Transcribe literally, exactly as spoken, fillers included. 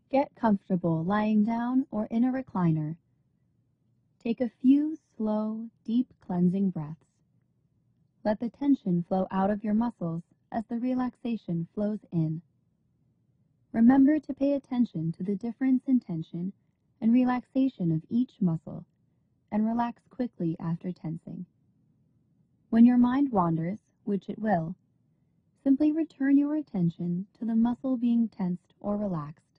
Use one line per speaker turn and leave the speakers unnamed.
Get comfortable lying down or in a recliner. Take a few slow, deep cleansing breaths. Let the tension flow out of your muscles as the relaxation flows in. Remember to pay attention to the difference in tension and relaxation of each muscle, and relax quickly after tensing. When your mind wanders, which it will, simply return your attention to the muscle being tensed or relaxed,